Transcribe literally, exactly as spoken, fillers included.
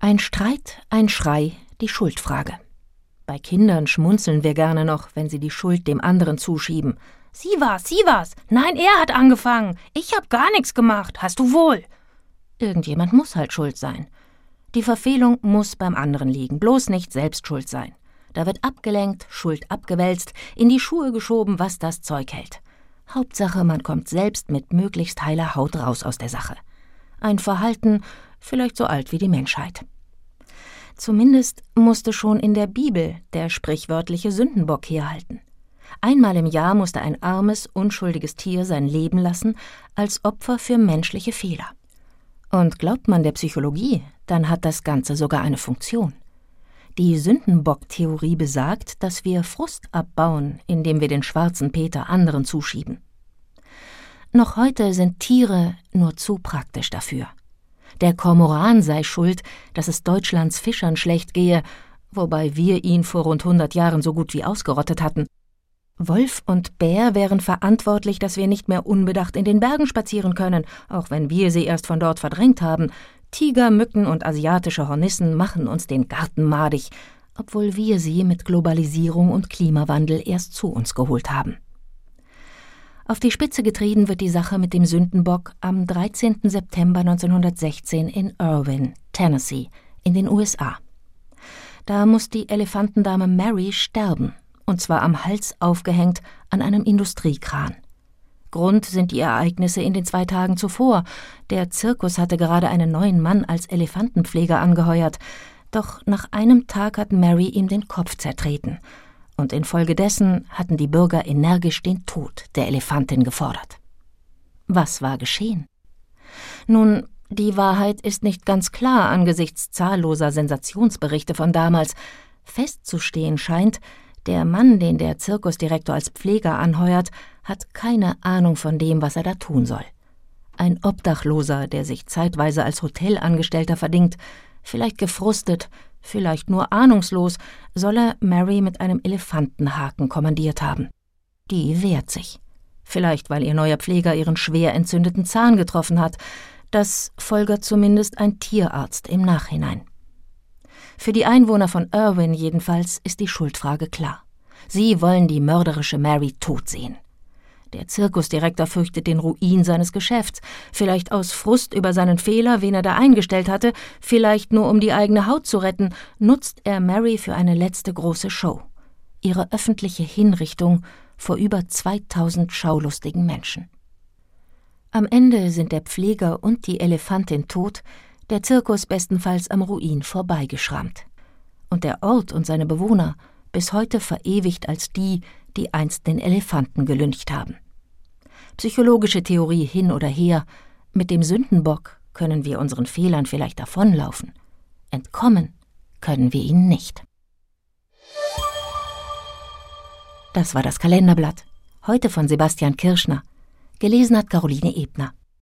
Ein Streit, ein Schrei, die Schuldfrage. Bei Kindern schmunzeln wir gerne noch, wenn sie die Schuld dem anderen zuschieben. »Sie war's, sie war's. Nein, er hat angefangen. Ich hab gar nichts gemacht. Hast du wohl?« Irgendjemand muss halt schuld sein. Die Verfehlung muss beim anderen liegen, bloß nicht selbst schuld sein. Da wird abgelenkt, Schuld abgewälzt, in die Schuhe geschoben, was das Zeug hält. Hauptsache, man kommt selbst mit möglichst heiler Haut raus aus der Sache. Ein Verhalten, vielleicht so alt wie die Menschheit. Zumindest musste schon in der Bibel der sprichwörtliche Sündenbock herhalten. Einmal im Jahr musste ein armes, unschuldiges Tier sein Leben lassen, als Opfer für menschliche Fehler. Und glaubt man der Psychologie, dann hat das Ganze sogar eine Funktion. Die Sündenbock-Theorie besagt, dass wir Frust abbauen, indem wir den schwarzen Peter anderen zuschieben. Noch heute sind Tiere nur zu praktisch dafür. Der Kormoran sei schuld, dass es Deutschlands Fischern schlecht gehe, wobei wir ihn vor rund hundert Jahren so gut wie ausgerottet hatten. Wolf und Bär wären verantwortlich, dass wir nicht mehr unbedacht in den Bergen spazieren können, auch wenn wir sie erst von dort verdrängt haben. Tiger, Mücken und asiatische Hornissen machen uns den Garten madig, obwohl wir sie mit Globalisierung und Klimawandel erst zu uns geholt haben. Auf die Spitze getrieben wird die Sache mit dem Sündenbock am dreizehnten September neunzehnhundertsechzehn in Irwin, Tennessee, in den U S A. Da muss die Elefantendame Mary sterben, und zwar am Hals aufgehängt an einem Industriekran. Grund sind die Ereignisse in den zwei Tagen zuvor. Der Zirkus hatte gerade einen neuen Mann als Elefantenpfleger angeheuert, doch nach einem Tag hat Mary ihm den Kopf zertreten. Und infolgedessen hatten die Bürger energisch den Tod der Elefantin gefordert. Was war geschehen? Nun, die Wahrheit ist nicht ganz klar angesichts zahlloser Sensationsberichte von damals. Festzustehen scheint, der Mann, den der Zirkusdirektor als Pfleger anheuert, hat keine Ahnung von dem, was er da tun soll. Ein Obdachloser, der sich zeitweise als Hotelangestellter verdingt, vielleicht gefrustet, vielleicht nur ahnungslos, soll er Mary mit einem Elefantenhaken kommandiert haben. Die wehrt sich. Vielleicht, weil ihr neuer Pfleger ihren schwer entzündeten Zahn getroffen hat. Das folgert zumindest ein Tierarzt im Nachhinein. Für die Einwohner von Irwin jedenfalls ist die Schuldfrage klar. Sie wollen die mörderische Mary tot sehen. Der Zirkusdirektor fürchtet den Ruin seines Geschäfts, vielleicht aus Frust über seinen Fehler, wen er da eingestellt hatte, vielleicht nur um die eigene Haut zu retten, nutzt er Mary für eine letzte große Show. Ihre öffentliche Hinrichtung vor über zweitausend schaulustigen Menschen. Am Ende sind der Pfleger und die Elefantin tot, der Zirkus bestenfalls am Ruin vorbeigeschrammt. Und der Ort und seine Bewohner bis heute verewigt als die, die einst den Elefanten gelyncht haben. Psychologische Theorie hin oder her, mit dem Sündenbock können wir unseren Fehlern vielleicht davonlaufen. Entkommen können wir ihnen nicht. Das war das Kalenderblatt, heute von Sebastian Kirschner. Gelesen hat Caroline Ebner.